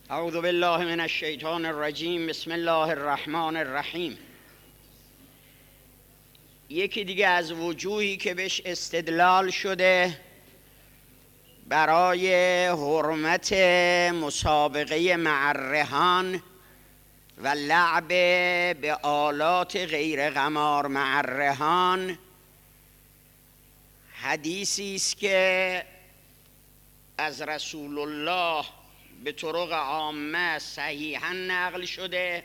اعوذ بالله من الشیطان الرجیم. بسم الله الرحمن الرحیم. یکی دیگه از وجوهی که بهش استدلال شده برای حرمت مسابقه مع الرهان و لعب به آلات غیر قمار مع الرهان، حدیثی است که از رسول الله به طرق عامه صحیحا نقل شده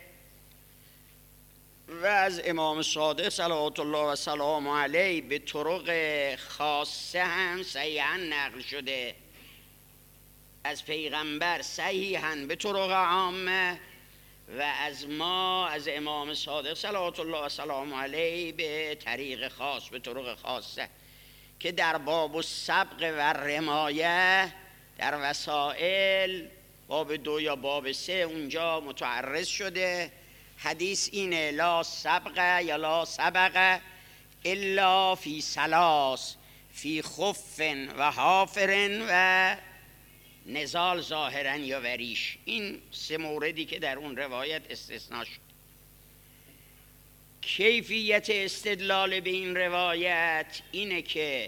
و از امام صادق صلوات الله و سلام علیه به طرق خاصه هم صحیحا نقل شده، از پیغمبر صحیحا به طرق عامه و از ما از امام صادق صلوات الله و سلام علیه به طریق خاص، به طرق خاصه، که در باب السبق و رمایه در وسائل باب 2 یا باب 3 اونجا متعرض شده. حدیث اینه: لا سبق یا لا سبق الا فی ثلاث، فی خف و حافر و نزال ظاهرا یا وریش. این 3 موردی که در اون روایت استثناء شد. کیفیت استدلال به این روایت اینه که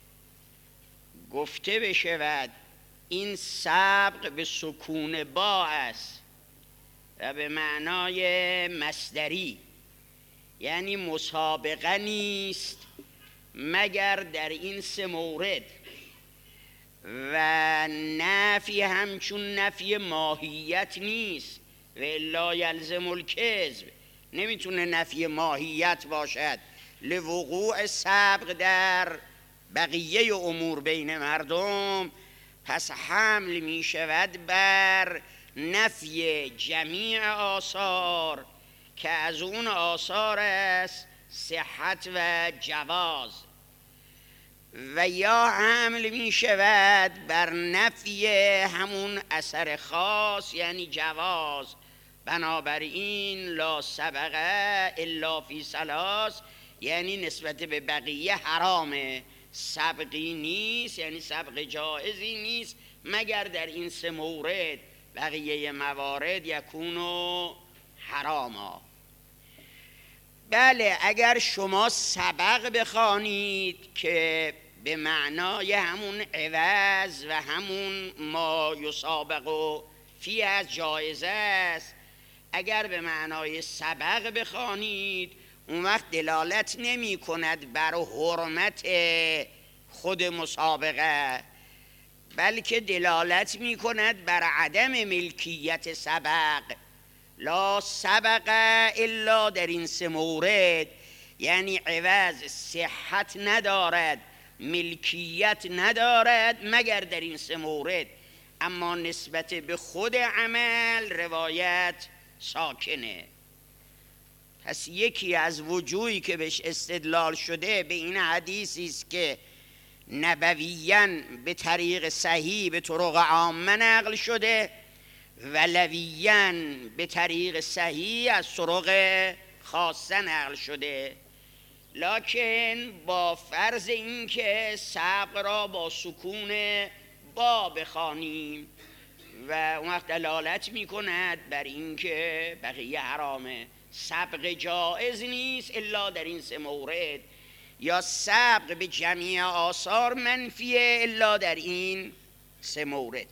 گفته بشود این سبق به سکون با است و به معنای مصدری، یعنی مسابقه نیست مگر در این 3 مورد، و نفی همچون نفی ماهیت نیست و الا یلزم الکذب، نمیتونه نفی ماهیت باشد لوقوع سبق در بقیه امور بین مردم، پس حمل می شود بر نفی جمیع آثار که از اون آثار است صحت و جواز، و یا حمل می شود بر نفی همون اثر خاص یعنی جواز. بنابراین لا سبقه الا فی ثلاث یعنی نسبت به بقیه حرامه، سبقی نیست یعنی سبق جائزی نیست مگر در این 3 مورد، بقیه موارد یکونو حراما. بله، اگر شما سبق بخوانید که به معنای همون عوض و همون ما یسابق و فی از جایزه است، اگر به معنای سبق بخوانید اون وقت دلالت نمی کند بر حرمت خود مسابقه، بلکه دلالت می کند بر عدم ملکیت سبق. لا سبق الا در این 3 مورد یعنی عوض، صحت ندارد، ملکیت ندارد مگر در این 3 مورد، اما نسبت به خود عمل روایت ساکنه. پس یکی از وجوهی که بهش استدلال شده به این حدیثی است که نبویاً به طریق صحیح به طرق عامه نقل شده و لویاً به طریق صحیح از طرق خاصه نقل شده، لکن با فرض این که سبق را با سکون با بخوانیم و اون وقت دلالت می کند بر این که بقیه حرامه، سبق جائز نیست الا در این 3 مورد، یا سبق به جمیع آثار منفیه الا در این 3 مورد.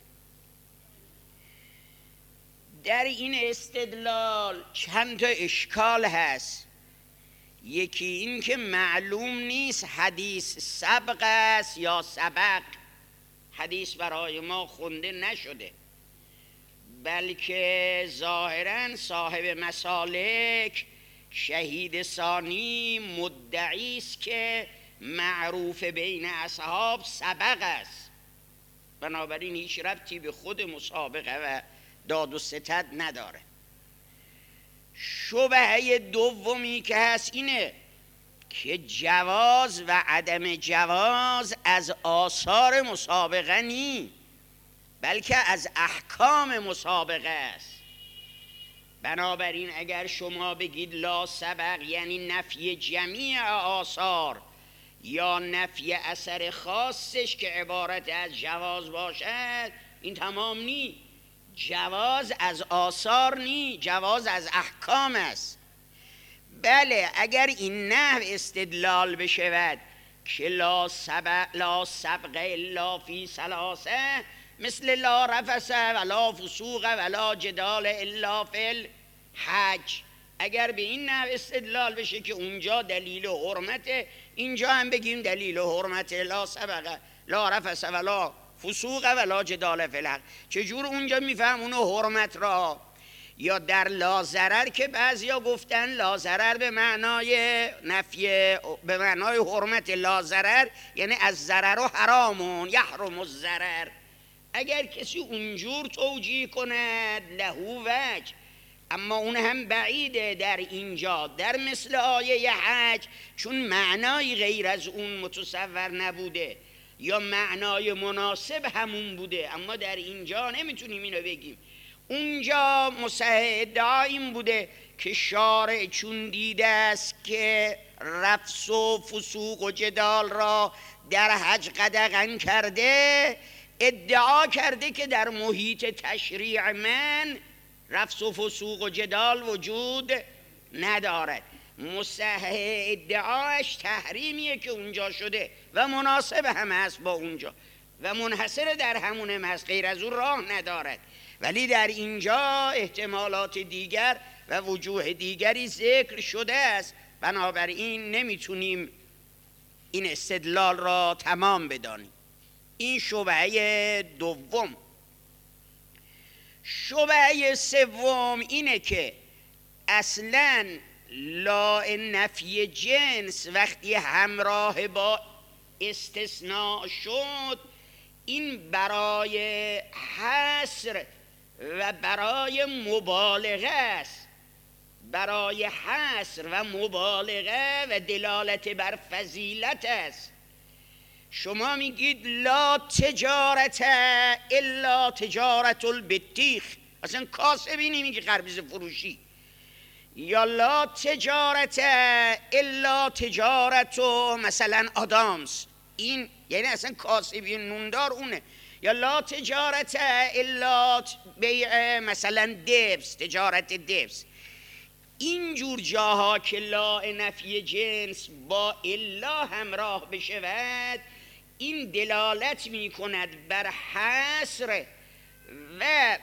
در این استدلال چند تا اشکال هست. یکی این که معلوم نیست حدیث سبق است یا سبق، حدیث برای ما خونده نشده، بلکه ظاهراً صاحب مسالک شهید ثانی مدعی است که معروف بین اصحاب سبق است، بنابراین هیچ ربطی به خود مسابقه و داد و ستد نداره. شبهه دومی که هست اینه که جواز و عدم جواز از آثار مسابقه نی، بلکه از احکام مسابقه است. بنابراین اگر شما بگید لا سبق یعنی نفی جمیع آثار یا نفی اثر خاصش که عبارت از جواز باشد، این تمام نی، جواز از آثار نی، جواز از احکام است. بله اگر این نحو استدلال بشود که لا سبق الا فی ثلاثه، مثل لا رفث ولا فسوق ولا جدال الا فی الحج، اگر به این نحو استدلال بشه که اونجا دلیل حرمته، اینجا هم بگیم دلیل حرمته، لا سبق لا رفث ولا فسوق ولا جدال فی الحج، چجور اونجا میفهمونه حرمت را؟ یا در لا ضرر که بعضیا گفتن لا ضرر به معنای نفی، به معنای حرمت، لا ضرر یعنی از ضرر و حرامون یحرم الضرر، اگر کسی اونجور توجیه کند لهو وجه، اما اون هم بعیده در اینجا، در مثل آیه حج، چون معنای غیر از اون متصور نبوده یا معنای مناسب همون بوده، اما در اینجا نمیتونیم اینو بگیم. اونجا مصحح ادعا این بوده که شارع چون دیده است که رفث و فسوق و جدال را در حج قدغن کرده، ادعا کرده که در محیط تشریع من رفث و فسوق و جدال وجود ندارد. مصحح ادعاش تحریمیه که اونجا شده و مناسب هم هست با اونجا و منحصر در همون هست، غیر از اون راه ندارد. ولی در اینجا احتمالات دیگر و وجوه دیگری ذکر شده است، بنابراین نمیتونیم این استدلال را تمام بدانیم. این شبهه دوم. شبهه سوم اینه که اصلاً لا نفی جنس وقتی همراه با استثناء شد، این برای حصر و برای مبالغه است، برای حصر و مبالغه و دلالت بر فضیلت است. شما میگید لا تجارت الا تجارت البطیخ، اصلا کاسبی نمیگی خربزه فروشی، یا لا تجارت الا تجارت مثلا آدامس، این یعنی اصلا کاسبی نوندار اونه، یا لا تجارت الا بیع مثلا دبس، تجارت دبس. اینجور جاها که لا نفی جنس با الا همراه بشود، این دلالت می کند بر حصر و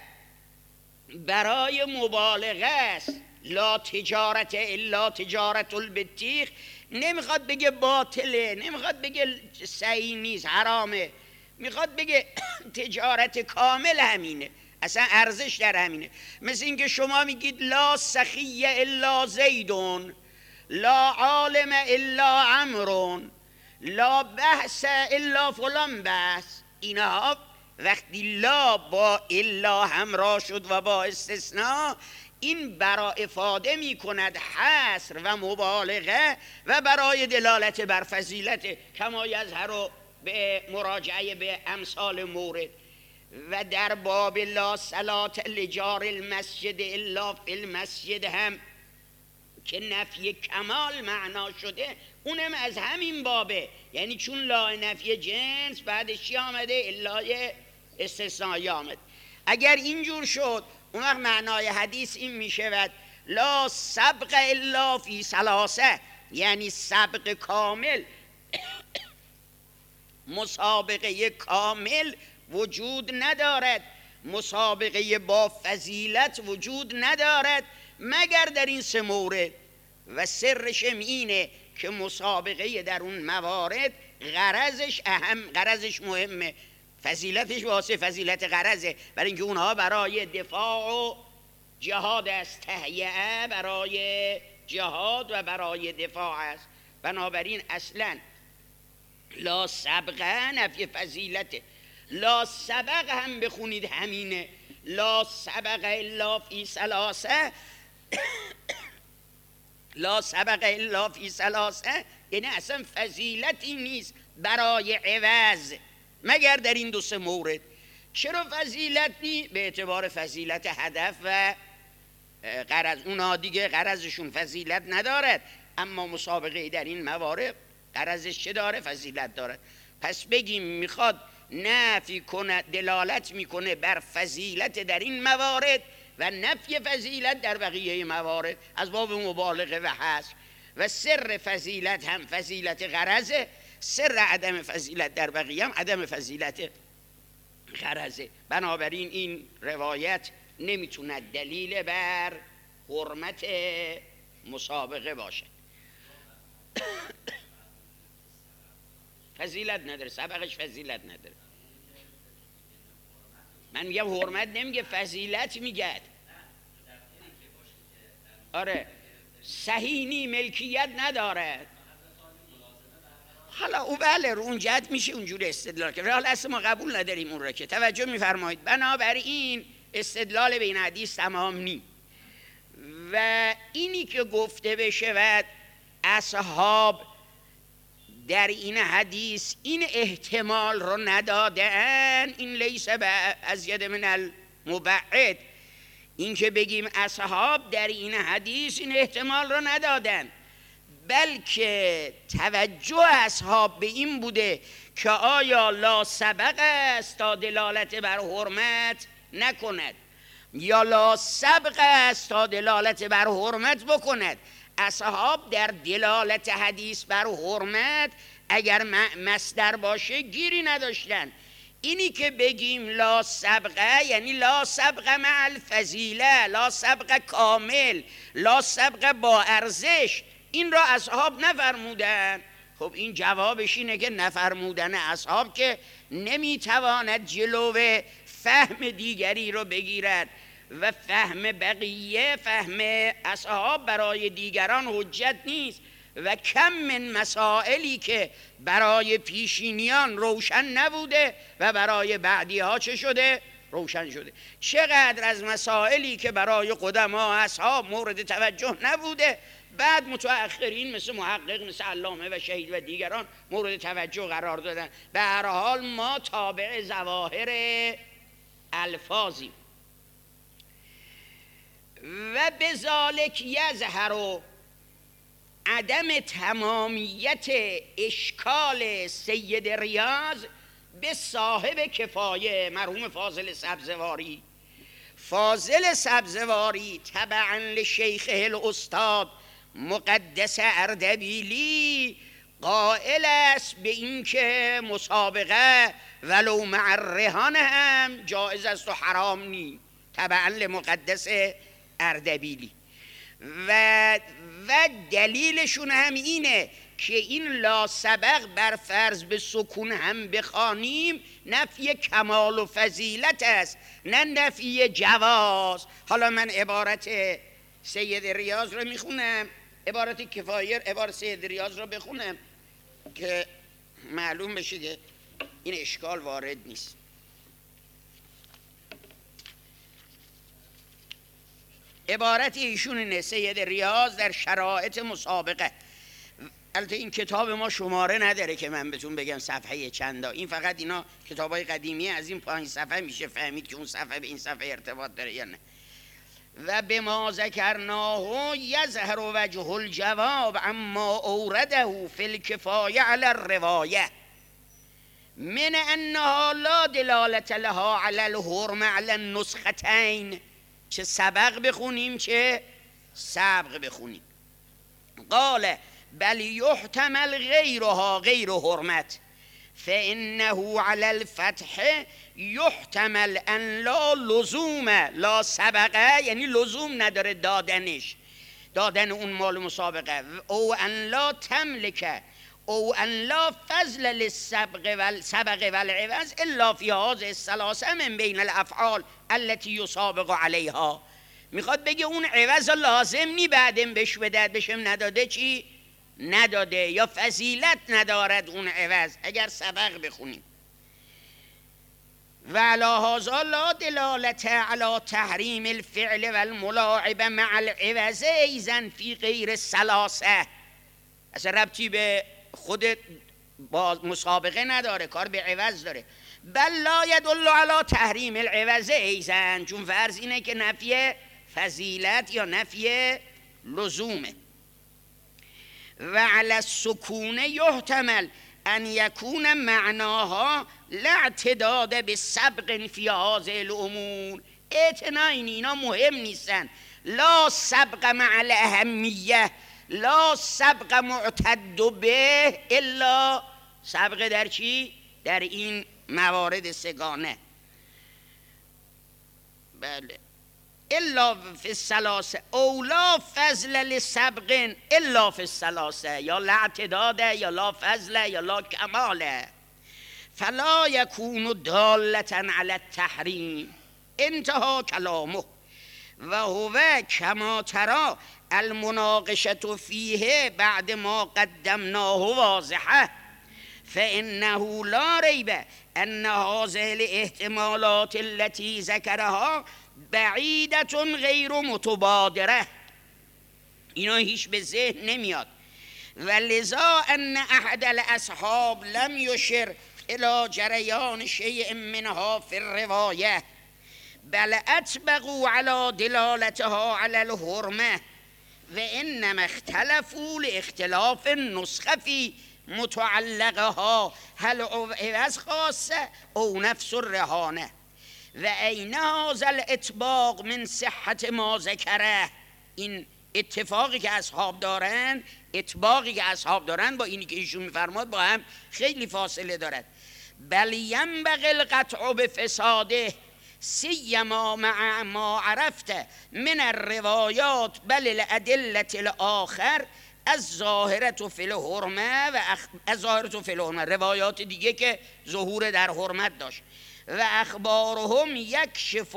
برای مبالغه است. لا تجارت الا تجارت البطیخ نمیخواد بگه باطله، نمیخواد بگه صحیح نیست، حرامه، میخواد بگه تجارت کامل همینه، اصلا ارزش در همینه. مثل اینکه شما میگید لا سخی الا زیدون، لا عالم الا عمرون، لا بحث الا فلان بحث. اینها وقتی لا با الا همراه شد و با استثناء، این برای افاده می کند حصر و مبالغه و برای دلالت بر فضیلت، کما یظهر به مراجعه به امثال مورد. و در باب لا صلاة لجار المسجد الا فی المسجد هم که نفی کمال معنا شده، اونم از همین بابه، یعنی چون لا نفی جنس بعدش چی آمده؟ الا استثنایی آمد. اگر اینجور شد اون وقت معنای حدیث این می شود لا سبق الا فی ثلاثه، یعنی سبق کامل مسابقه کامل وجود ندارد، مسابقه با فضیلت وجود ندارد مگر در این سه مورد. و سرش اینه که مسابقه در اون موارد غرضش اهم، غرضش مهمه، فضیلتش واسه فضیلت غرضه، برای اینکه اونها برای دفاع و جهاد است، تهیئه برای جهاد و برای دفاع است. بنابراین اصلا لا سبقه نفی فضیلته، لا سبق هم بخونید همینه، لا سبق الا فی ثلاثه لا سبق الا فی ثلاثه یعنی اصلا فضیلتی نیست برای عوض مگر در این دو سه مورد. چرا فضیلت نی؟ به اعتبار فضیلت هدف و غرض، اونا دیگه غرضشون فضیلت ندارد، اما مسابقه در این موارد غرضش چه داره؟ فضیلت دارد. پس بگیم میخواد نفی کنه، دلالت میکنه بر فضیلت در این موارد و نفی فضیلت در بقیه موارد از باب مبالغه و حصر. و سر فضیلت هم فضیلت غرضه، سر عدم فضیلت در بقیه هم عدم فضیلت غرضه. بنابراین این روایت نمیتونه دلیل بر حرمت مسابقه باشه. فضیلت نداره، سبقش فضیلت نداره. من میگم حرمت نمیگه، فضیلت میگه. آره صحیحی ملکیت نداره. حالا او بله رو اون جهت میشه اونجوری استدلال کرد، حالا اصلا ما قبول نداریم اون را که توجه میفرمایید. بنابراین استدلال به این حدیث تمام نی. و اینی که گفته بشه و اصحاب در این حدیث این احتمال رو ندادن، این لیس ازید من المبعد. این که بگیم اصحاب در این حدیث این احتمال رو ندادن، بلکه توجه اصحاب به این بوده که آیا لا سبق است تا دلالت بر حرمت نکند یا لا سبق است تا دلالت بر حرمت بکند. اصحاب در دلالت حدیث بر حرمت اگر مصدر باشه گیری نداشتن. اینی که بگیم لا سبقه یعنی لا سبقه مع الفضیله، لا سبقه کامل، لا سبقه با ارزش، این را اصحاب نفرمودن. خب این جوابش اینه که نفرمودن اصحاب که نمیتواند جلو فهم دیگری رو بگیرد و فهم بقیه، فهم اصحاب برای دیگران حجت نیست. و کم من مسائلی که برای پیشینیان روشن نبوده و برای بعدی ها چه شده؟ روشن شده. چقدر از مسائلی که برای قدما اصحاب مورد توجه نبوده بعد متأخرین مثل محقق، مثل علامه و شهید و دیگران مورد توجه قرار دادن. به هر حال ما تابع ظواهر الفاظیم. و بذالک یظهر عدم تمامیت اشکال سید ریاض به صاحب کفایه مرحوم فاضل سبزواری. فاضل سبزواری تبعا لشیخه الاستاد مقدس اردبیلی قائل است به این که مسابقه ولو مع الرهان هم جایز است و حرام نی، تبعا لمقدس اردبیلی. و دلیلشون هم اینه که این لا سبق بر فرض به سکون هم بخوانیم نفی کمال و فضیلت است، نه نفی جواز. حالا من عبارت سید ریاض رو میخونم، عبارت کفایه، عبارت سید ریاض رو بخونم که معلوم بشه که این اشکال وارد نیست. عبارت ایشون اینه: سید ریاض در شرایط مسابقه. البته این کتاب ما شماره نداره که من بهتون بگم صفحه چندا، این فقط اینا کتابای قدیمی از این 5 صفحه میشه فهمید که اون صفحه به این صفحه ارتباط داره یا نه. و به ما ذکرناه یظهر وجه الجواب اما اورده فی الکفایه علی الروایه من انها لا دلالت لها علی الحرم علی النسختین. چه سبق بخونیم چه سبق بخونیم. قال بل یحتمل غیرها غیر حرمت فانه علی الفتح یحتمل ان لا لزوم لا سبقه، یعنی لزوم نداره دادنش، دادن اون مال مسابقه، او ان لا تملکه او ان لا فضل للسبق والعوض الا فی هذه الثلاثه من بین الافعال التي یسابق علیها. میخواد بگه اون عوض لازم نی بعدم بهش بدهد، بشم نداده چی؟ نداده، یا فضیلت ندارد اون عوض اگر سبق بخونیم. و علی هذا لا دلالت علی تحریم الفعل والملاعبه مع العوض ایضا فی غیر الثلاثه. اصلا ربطی به خود با مسابقه نداره، کار به عوض داره. بل لا یدل علی تحریم العوض ایضا، چون فرض اینه که نفی فضیلت یا نفی لزومه. و علی السکون یحتمل ان یکون معناها لا اعتداد به سبق فی هذه الامور. اعتناین اینا مهم نیستن. لا سبق مع الاهمیه، لا سبق معتد به، الا سبق در چی؟ در این موارد سگانه. بله. الا فی الثلاثه اولا فضل لسبق الا فی الثلاثه، یا لا اعتداد یا لا فضل یا لا کمال، فلا یکون دالة علی التحریم. انتهى کلامه و هو کما ترى المناقشه فیه بعد ما قدمناه واضحه، فانه لا ریب ان هذه الاحتمالات التي ذكرها بعیدة غیر متبادره. اینا هیچ به ذهن نمیاد. و لذا ان احد الاصحاب لم يشر الى جریان شیء منها في الروایه، بل اطبقوا على دلالتها على الحرمه، و انما اختلفوا لاختلاف النسخه في متعلقها، هل عوض خاصه او نفس الرهانه. و این هذا الاطباق من صحت ما ذکره. این اتفاقی که اصحاب دارن، اطباقی که اصحاب دارن با اینی که ایشون میفرماد با هم خیلی فاصله دارد. بل ینبغی القطع بفساده سیما مع ما عرفت من الروایات بل الادله الاخر الظاهره فی الحرمه و الظاهره فی الحرمه، روایات دیگه که ظهور در حرمت داشت. و اخبارهم یکشف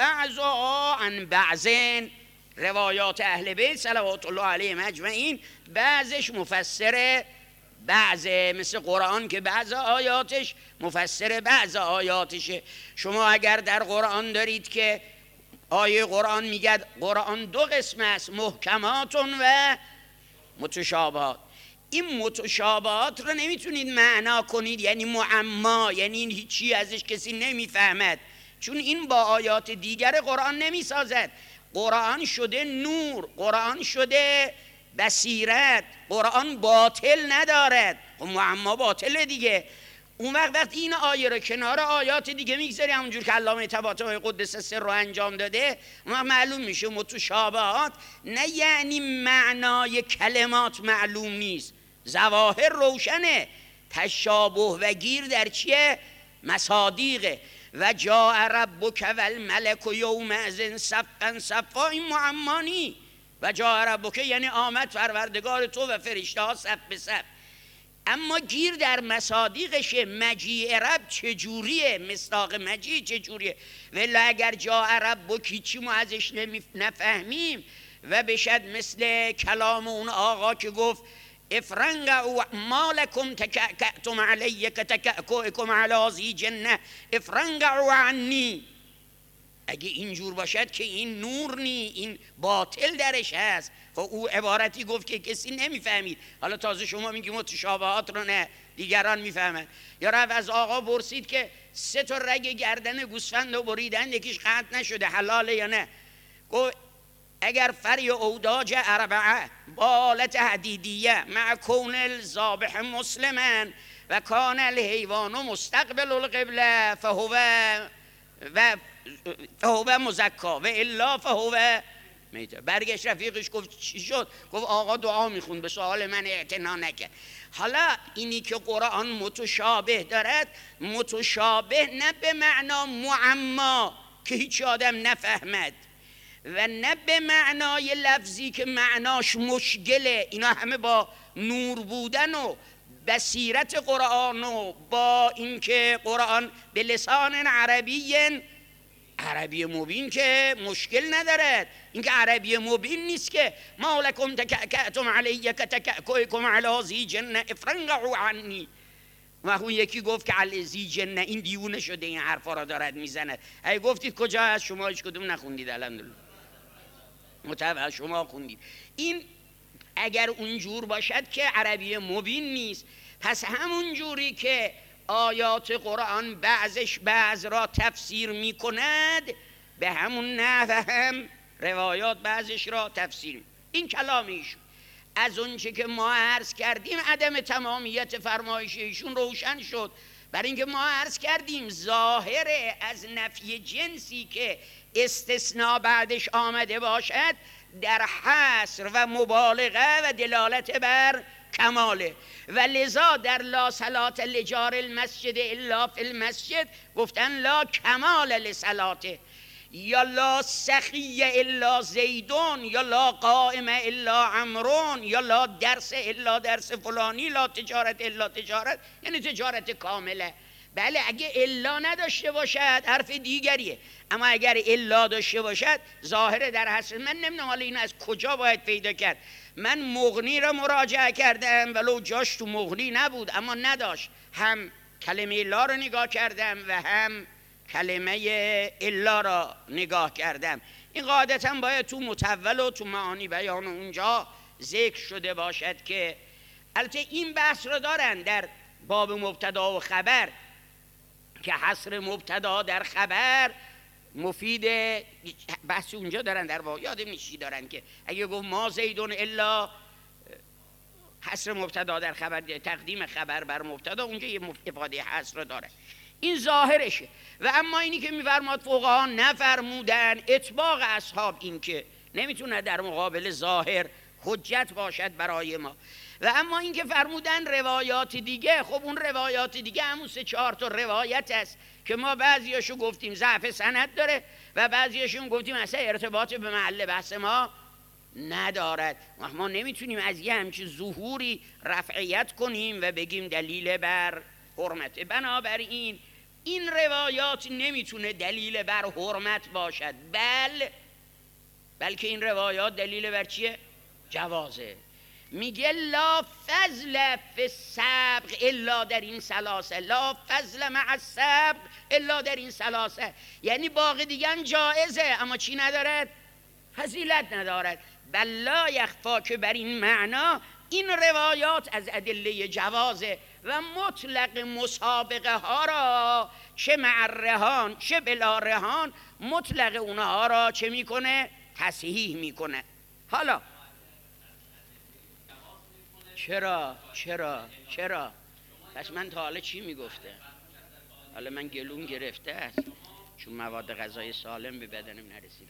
بعضها عن بعضین، روایات اهل بیت صلوات الله علیهم اجمعین بعضش مفسر بعضه، مثل قرآن که بعض آیاتش مفسر بعض آیاتشه. شما اگر در قرآن دارید که آیه قرآن میگه قرآن دو قسم است، محکماتون و متشابهات. این متشابهات رو نمیتونید معنا کنید یعنی معما، یعنی این هیچی ازش کسی نمیفهمد، چون این با آیات دیگر قرآن نمیسازد. قرآن شده نور، قرآن شده بصیرت، قرآن باطل ندارد. معما باطله دیگه. اون وقتی این آیه رو کنار آیات دیگه میگذاری همونجور که علامه طباطبایی قدس سر رو انجام داده، اون وقت معلوم میشه متشابهات نه یعنی معنای کلمات معلوم نیست، ظواهر روشنه، تشابه و گیر در چیه؟ مصادیقه. و جاء ربک و الملک یومئذ صفا صفا، این معمانی. و جاء ربک یعنی آمد پروردگار تو و فرشته ها صف به صف. اما گیر در مصادیقشه. مجیء رب چجوریه؟ مصداق مجیء چجوریه؟ ولی اگر جاء ربک هیچی ما ازش نفهمیم و بشد مثل کلام اون آقا که گفت افرنگعوا ما لکم تکأکأتم علی کتکأکؤکم علی ذی جنه افرنگعوا عنی. اگه اینجور باشد که این نور نی، این باطل درش هست. خب او عبارتی گفت که کسی نمیفهمید، حالا تازه شما میگی متشابهات رو نه دیگران میفهمن. یا رفت از آقا پرسید که 3 تا رگ گردن گوسفند رو بریدن یکیش قطع نشده، حلاله یا نه؟ گفت اگر فری اوداج اربعه بالت حدیدیه مع کون الذابح مسلما و کان الحیوان مستقبل القبله فهو مزکا و الا فهو میته. برگشت رفیقش گفت چی شد؟ گفت آقا دعا میخوند به سوال من اعتنا نکرد. حالا اینی که قرآن متشابه دارد، متشابه نه به معنا معما که هیچ آدم نفهمد و نه به معنای لفظی که معناش مشکله. اینا همه با نور بودن و بصیرت قرآن و با اینکه قرآن به لسان عربی مبین که مشکل ندارد. اینکه عربی مبین نیست که ما لکم تکأکأتم علی کتکأکؤکم علی ذی جنه افرنگعوا عنی. و اون یکی گفت که علی ذی جنه، این دیوونه شده این حرفا را دارد میزند. اگه گفتید کجا هست؟ شما هیچ کدوم نخوندید الحمدلله، متوجه شما خوندید. این اگر اونجور باشد که عربی مبین نیست، پس همون جوری که آیات قرآن بعضش بعض را تفسیر می کند، به همون نحو هم روایات بعضش را تفسیر. این کلام ایشون. از اونچه که ما عرض کردیم عدم تمامیت فرمایش ایشون روشن شد. برای اینکه ما عرض کردیم ظاهر از نفی جنسی که استثناء بعدش آمده باشد در حصر و مبالغه و دلالت بر کماله، و لذا در لا صلاة لجار المسجد الا فی المسجد گفتن لا کمال لصلاته، یا لا سخی الا زیدون، یا لا قائم الا عمرون، یا لا درس الا درس فلانی، لا تجارت الا تجارت، یعنی تجارت کامله. بله اگه الا نداشته باشد حرف دیگریه، اما اگر الا داشته باشد ظاهر در حصر. من نمیدونم حالا این از کجا باید پیدا کرد. من مغنی را مراجعه کردم ولو جاش تو مغنی نبود اما نداشت، هم کلمه الا را نگاه کردم و هم کلمه الا را نگاه کردم. این قاعدتا باید تو متول و تو معانی بیان اونجا ذکر شده باشد که البته این بحث را دارن در باب مبتدا و خبر که حصر مبتدا در خبر مفید، بحث اونجا دارن در واقع یادم نیست دارن که اگه گفت ما زیدون الا حصر مبتدا در خبر، تقدیم خبر بر مبتدا، اونجا یه افاده حصر داره. این ظاهرشه. و اما اینی که میفرماد فقها نفرمودن اطباق اصحاب این که نمیتونه در مقابل ظاهر حجت باشد برای ما. و اما این که فرمودن روایات دیگه، خب اون روایات دیگه همون 3-4 تا روایت است که ما بعضیاشو گفتیم ضعف سند داره و بعضیاشون گفتیم اصلا ارتباط به محل بحث ما ندارد. ما نمیتونیم از یه همچین ظهوری رفعیت کنیم و بگیم دلیل بر حرمت. بنابراین این روایات نمیتونه دلیل بر حرمت باشد، بلکه این روایات دلیل بر چیه؟ جوازه. میگه لا فضل فی السبق الا در این ثلاثه، لا فضل مع السبق الا در این ثلاثه، یعنی باقی دیگه هم جائزه اما چی ندارد؟ فضیلت ندارد. بل لا یخفا که بر این معنا این روایات از ادله جوازه و مطلق مسابقه ها را چه مع الرهان چه بلا رهان مطلق اونها را چه میکنه؟ تصحیح میکنه. حالا چرا پس من تا حالا چی میگفته؟ حالا من گلوم گرفته است چون مواد غذایی سالم به بدنم نرسیده.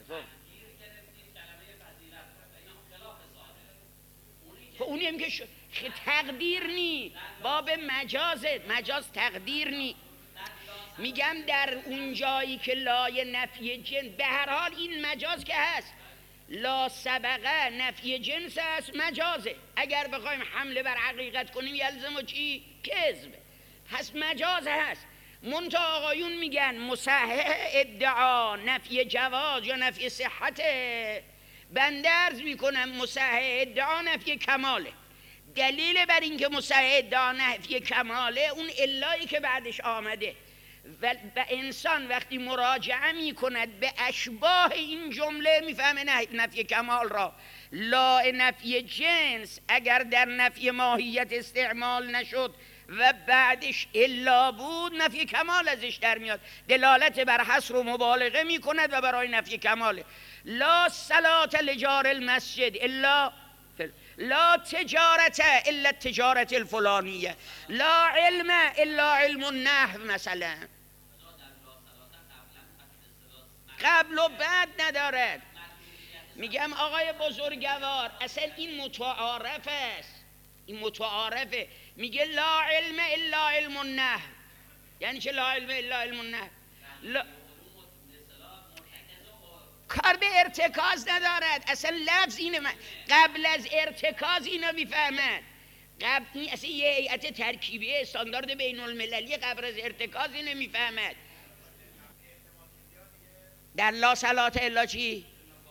خب اونی هم که تقدیر نی، باب مجاز تقدیر نی. میگم در اون جایی که لای نفی جنس، به هر حال این مجاز که هست، لا سبقه نفی جنس است، مجازه. اگر بخوایم حمله بر حقیقت کنیم یلزم و چی؟ کذب. پس مجاز هست. منتها آقایون میگن مصحح ادعا نفی جواز یا نفی صحت، بنده عرض میکنم مصحح ادعا نفی کماله. دلیل بر این که مصحح ادعا نفی کماله اون الایی که بعدش آمده و انسان وقتی مراجعه می کند به اشباه این جمله میفهمه نفی کمال را. لا نفی جنس اگر در نفی ماهیت استعمال نشد و بعدش الا بود نفی کمال ازش در میاد، دلالت بر حصر و مبالغه می کند و برای نفی کماله. لا صلاة لجار المسجد الا لا تجارت الا التجارت الفلانیه، لا علم الا علم النحو مثلا. قبل و بعد ندارد. میگم آقای بزرگوار اصلا این متعارف است، این متعارفه. میگه لا علم الا علم النحو، یعنی چه لا علم الا علم النحو؟ کار به ارتکاز ندارد. اصلا لفظ اینه، قبل از ارتکاز اینو میفهمد. قبل اصلا یه هیئت ترکیبی استاندارد بین المللی قبل از ارتکاز اینو میفهمد. در لا صلاة الا چی؟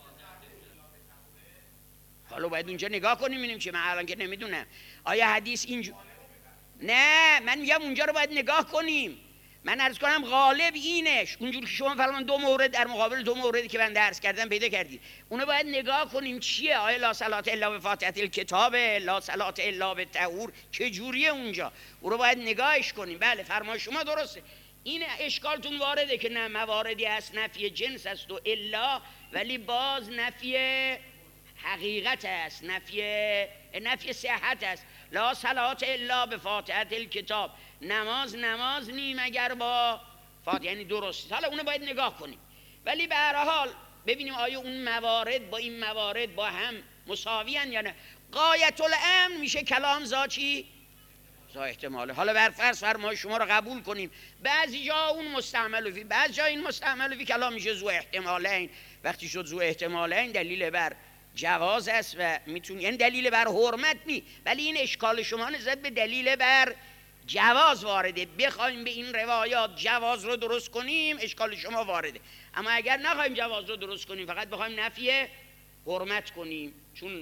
حالا باید اونجا نگاه کنیم ببینیم چی. من الان که نمیدونم آیا حدیث اینجا، نه من میگم اونجا رو باید نگاه کنیم. من عرض کنم غالب اینش اونجور که شما فرمان دو مورد در مقابل دو موردی که من درس کردم پیدا کردید، اونو باید نگاه کنیم چیه. آیا لا صلاة الا به فاتحه الکتاب، لا صلاة الا به طهور، چه جوریه اونجا؟ اون رو باید نگاهش کنیم. بله فرمای شما درسته. این اشکالتون وارده که نه مواردی هست نفی جنس است و الا، ولی باز نفی حقیقت است، نفی صحت است. لا صلات الا به فاتحه الکتاب، نماز نی مگر با فاتحه، یعنی درست. حالا اونو باید نگاه کنیم، ولی به هر حال ببینیم آیا اون موارد با این موارد با هم مساوی ان یا نه. غایت الامر میشه کلام ذاتی ذا احتماله. حالا بر فرض فرمای شما رو قبول کنیم، بعضی جا اون مستعمل فی، بعضی جا این مستعمل فی کلام میشه ذو احتمالین. وقتی شد ذو احتمالین دلیل بر جواز است و میتون، یعنی دلیل بر حرمت نی، ولی این اشکال شما نسبت به دلیل بر جواز وارده. بخوایم به این روایات جواز رو درست کنیم اشکال شما وارده، اما اگر نخوایم جواز رو درست کنیم فقط بخوایم نفی حرمت کنیم، چون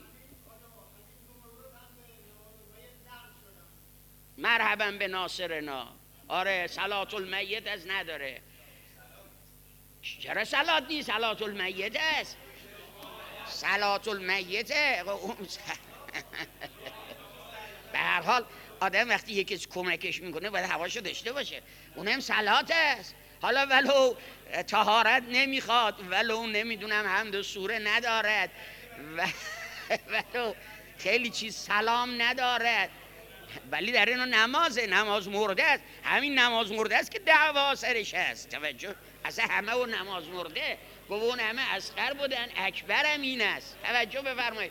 مرحبا به ناصرنا، آره صلات المیت از نداره. چرا صلات نیست؟ صلات المیت است، صلات المیت. به هر حال آدم وقتی یکی کمکش میکنه باید هواشو داشته باشه، اونم صلات است. حالا ولو طهارت نمیخواد، ولو نمیدونم حمد و سوره ندارد، ولو خیلی چیز سلام ندارد، ولی در اینو نماز مرده است. همین نماز مرده است که دعوا سرش است. توجه، اصلا همه و نماز مرده گفت اون همه اصغر بودن، اکبر هم این است. توجه بفرمایید،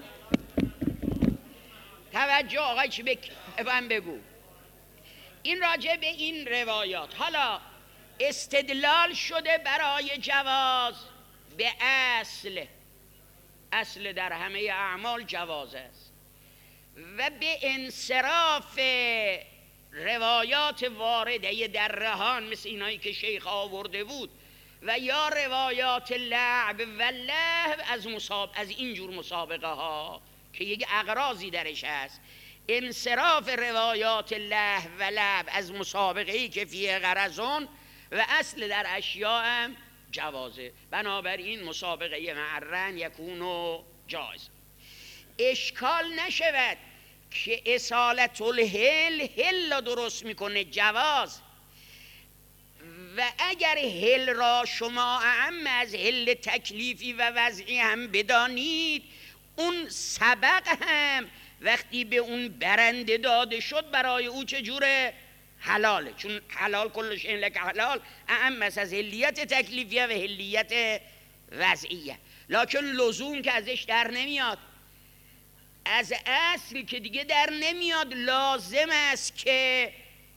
توجه آقای چی بگو این راجع به این روایات. حالا استدلال شده برای جواز به اصل در همه اعمال جواز است، و به انصراف روایات وارده در رهان مثل اینایی که شیخ آورده بود، و یا روایات لعب و لهو از اینجور مسابقه ها که یک اغراضی درش هست. انصراف روایات لهو و لعب از مسابقه‌ای که فیه غرضون و اصل در اشیاء هم جوازه، بنابراین مسابقه معرن یکونو جایز. اشکال نشود که اصالت الهل درست میکنه جواز، و اگر هل را شما اعم از هل تکلیفی و وضعی هم بدانید، اون سبق هم وقتی به اون برنده داده شد برای او چجوره؟ حلاله، چون حلال کل شیء لک حلال اعم از هلیت تکلیفیه و هلیت وضعیه. لکن لزوم که ازش در نمیاد، از اصل که دیگه در نمیاد. لازم است که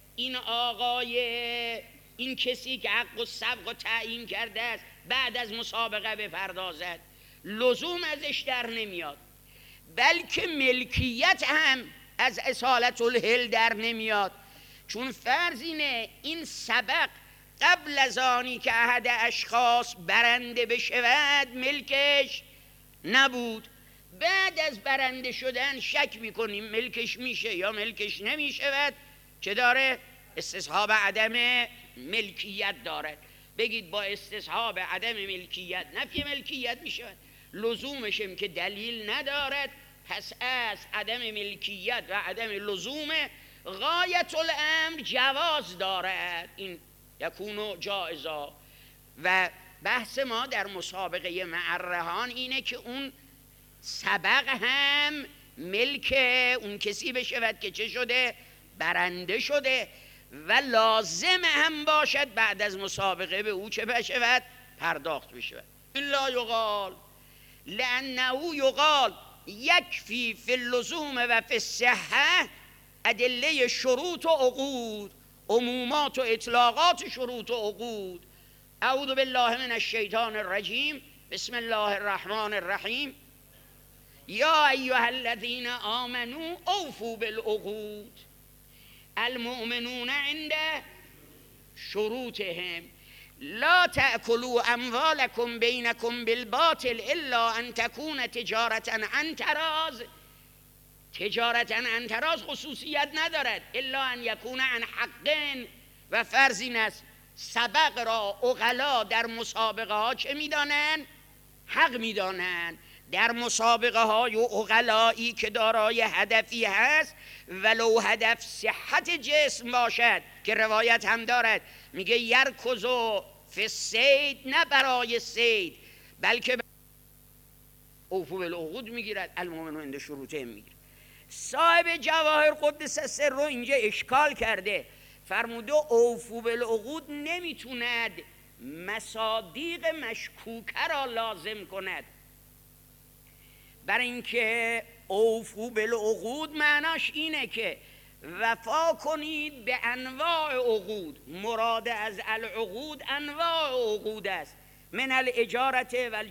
این کسی که حق و سبق و تعیین کرده است بعد از مسابقه بپردازد، لزوم ازش در نمیاد. بلکه ملکیت هم از اصالت الهل در نمیاد، چون فرض اینه این سبق قبل از آنی که احد اشخاص برنده بشود ملکش نبود، بعد از برنده شدن شک میکنیم ملکش میشه یا ملکش نمیشود، که داره استصحاب عدم ملکیت دارد. بگید با استصحاب عدم ملکیت نفی ملکیت میشود، لزومشم که دلیل ندارد، پس از عدم ملکیت و عدم لزوم غایت الامر جواز دارد، این یکونو جائزا. و بحث ما در مسابقه معرهان اینه که اون سبق هم ملک اون کسی بشود که چه شده؟ برنده شده، و لازم هم باشد بعد از مسابقه به او چه بشود؟ پرداخت بشود. الا یقال لانه یقال یکفی فی اللزوم و فی الصحه ادله شروط و عقود، عمومات و اطلاقات شروط و عقود. اعوذ بالله من الشیطان الرجیم، بسم الله الرحمن الرحیم. یا ایها الذین آمنوا اوفوا بالعقود المؤمنون عند شروطهم لا تأكلوا اموالکم بینکم بالباطل الا ان تكون تجارة عن تراض. تجارة عن تراض خصوصیت ندارد، الا ان یکون عن حق. و فرض این است سبق را عقلا در مسابقه ها چه میدانند؟ حق میدانند. در مسابقه های عقلایی که دارای هدفی هست، ولو هدف صحت جسم باشد که روایت هم دارد، میگه یرکزو فی الصید، نه برای صید بلکه اوفو بالعقود میگیرد، المؤمنون عند شروطهم میگیرد. صاحب جواهر قدس سر رو اینجا اشکال کرده، فرموده اوفو بالعقود نمیتوند مصادیق مشکوکه را لازم کند، برای اینکه اوفو بالعقود معناش اینه که وفا کنید به انواع عقود. مراد از العقود انواع عقود است، من الاجارت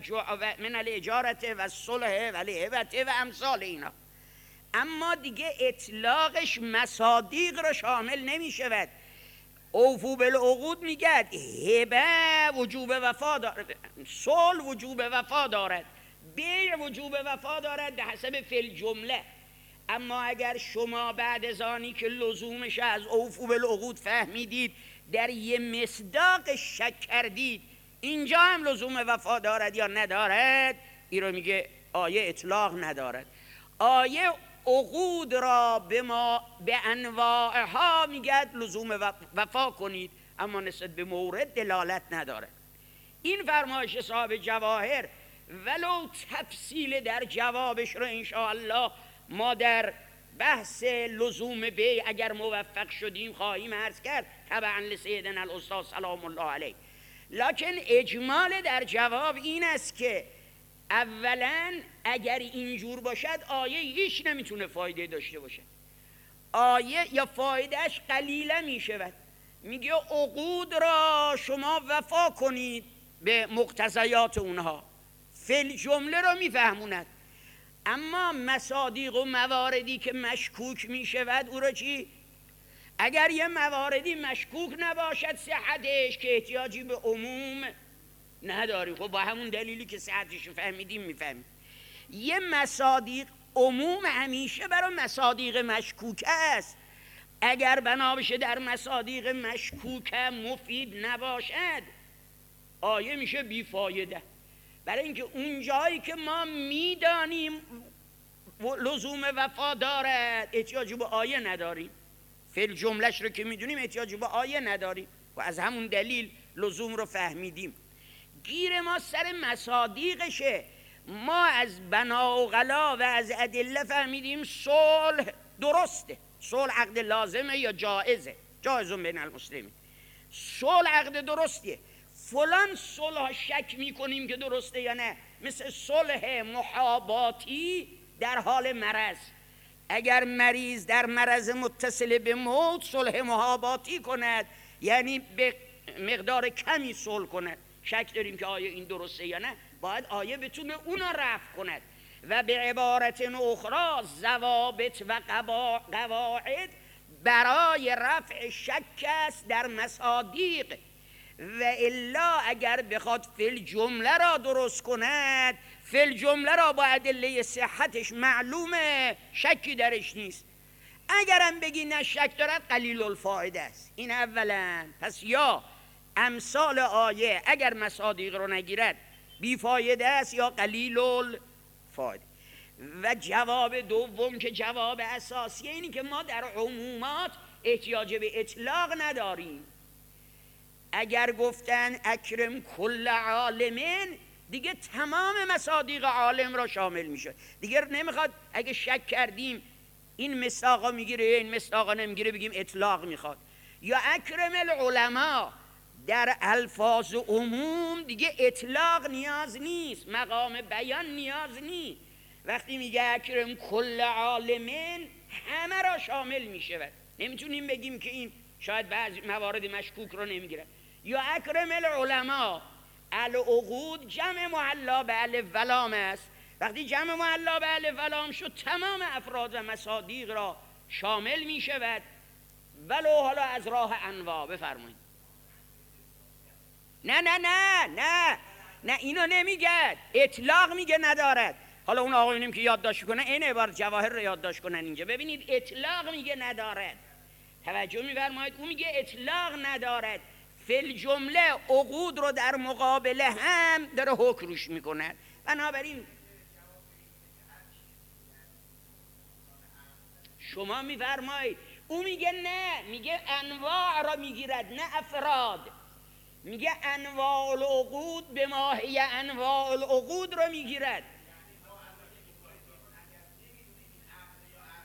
و الصلح و الهبة و امثال اینا. اما دیگه اطلاقش مصادیق را شامل نمی شود. اوفو بالعقود میگد هبه وجوب وفا دارد، صلح وجوب وفا دارد، بیع وجوب وفا دارد به حسب فی جمله. اما اگر شما بعد از آنی که لزومش از اوفو بالعقود فهمیدید در یه مصداق شک کردید اینجا هم لزوم وفا دارد یا ندارد، این رو میگه آیه اطلاق ندارد. آیه عقود را به انواعها میگه لزوم وفا کنید، اما نسبت به مورد دلالت نداره. این فرمایش صاحب جواهر ولو تفصیل در جوابش رو انشاءالله ما در بحث لزوم بیع اگر موفق شدیم خواهیم عرض کرد تبعا لسیدنا الاستاذ سلام الله علیه. لکن اجمال در جواب این است که اولا اگر اینجور باشد آیه هیچ نمیتونه فایده داشته باشه. آیه یا فایدهش قلیله میشود. میگه عقود را شما وفا کنید به مقتضیات اونها، فل جمله را میفهموند. اما مصادیق و مواردی که مشکوک میشود او را چی؟ اگر یه مواردی مشکوک نباشد صحتش که احتیاجی به عموم نداری، خب با همون دلیلی که صحتش فهمیدیم میفهمیم. یه مصادیق عموم همیشه برای مصادیق مشکوک است. اگر بنا بشه در مصادیق مشکوک مفید نباشد آیه میشه بیفایده، برای اینکه اون جایی که ما میدانیم لزوم وفا دارد احتیاجی به آیه نداریم، فعل جملهش رو که میدونیم احتیاجی به آیه نداریم و از همون دلیل لزوم رو فهمیدیم. گیر ما سر مصادیقشه. ما از بنا و غلا و از ادله فهمیدیم صلح درسته، صلح عقد لازمه یا جائزه، جایزون بین المسلمین، صلح عقد درستیه. فلان صلح شک میکنیم که درسته یا نه، مثل صلح محاباتی در حال مرض. اگر مریض در مرض متصل به موت صلح محاباتی کند، یعنی به مقدار کمی صلح کند، شک داریم که آیه این درسته یا نه، باید آیه بتونه اونا رفع کند. و به عبارت اخرى ضوابط و قواعد برای رفع شک است در مصادیق، و الا اگر بخواد فل جمله را درست کند، فل جمله را با ادله صحتش معلومه، شکی درش نیست. اگرم بگی نه شک دارد قلیل الفایده است. این اولا. پس یا امثال آیه اگر مصادیق رو نگیرد بیفایده است یا قلیل الفایده. و جواب دوم که جواب اساسیه اینی که ما در عمومات احتیاج به اطلاق نداریم. اگر گفتن اکرم کل عالمین دیگه تمام مصادیق عالم را شامل میشه، دیگه نمیخواد اگه شک کردیم این مصداقا میگیره این مصداقا نمیگیره بگیم اطلاق میخواد. یا اکرم العلماء در الفاظ عموم دیگه اطلاق نیاز نیست، مقام بیان نیاز نیست. وقتی میگه اکرم کل عالمین همه را شامل میشه، نمیتونیم بگیم که این شاید بعضی موارد مشکوک رو نمیگیره. یا اکرم العلماء، العقود جمع معلا به الف و لام است. وقتی جمع معلا به الف و لام شد تمام افراد و مصادیق را شامل میشود، ولو حالا از راه انواع. بفرمایید. نه نه نه نه نه اینو نمیگه، اطلاق میگه ندارد. حالا اون آقایونیم که یادداشت کنن این عبارت جواهر رو یادداشت کنن اینجا ببینید اطلاق میگه ندارد. توجه می‌فرمایید، اون میگه اطلاق ندارد، فل جمله عقود رو در مقابل هم داره حکم روش میکنه. بنابراین شما می‌فرمایید اون میگه نه، میگه انواع را میگیرد نه افراد. میگه انواع العقود به ماهی انواع العقود را میگیرد.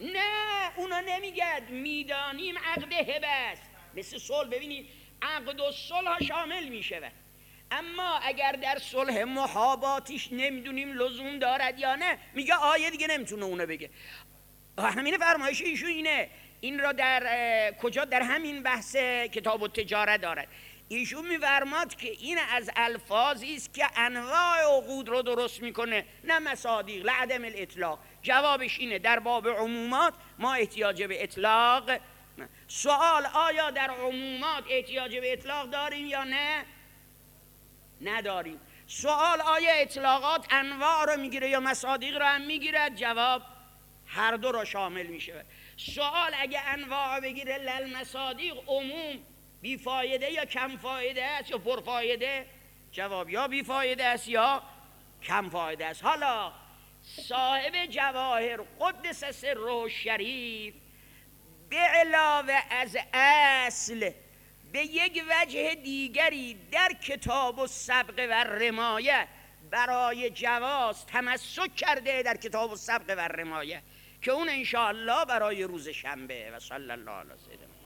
نه اونا نمیگد، میدانیم عقد هبه است، مثل صلح. ببینید عقد و صلح شامل میشه، اما اگر در صلح محاباتیش نمیدونیم لزوم دارد یا نه، میگه آیه دیگه نمیتونه اونو بگه. همین فرمایش ایشون اینه. این را در کجا؟ در همین بحث کتاب التجاره دارد. ایشون میفرماد که این از الفاظی است که انواع عقود رو درست میکنه، نه مصادیق، لعدم الاطلاق. جوابش اینه در باب عمومات ما احتیاج به اطلاق. سوال آیا در عمومات احتیاج به اطلاق داریم یا نه؟ نداریم. سوال آیا اطلاقات انواع رو میگیره یا مصادیق رو هم میگیرد؟ جواب هر دو رو شامل میشه. سوال اگه انواع بگیره للمصادیق، عموم بیفایده یا کم فایده است یا پرفایده؟ جواب یا بیفایده است یا کم فایده است. حالا صاحب جواهر قدس سره شریف به علاوه از اصل به یک وجه دیگری در کتاب السبق و رمایه برای جواز تمسک کرده در کتاب السبق و رمایه، که اون انشاءالله برای روز شنبه. و صلی الله علیه و سلم.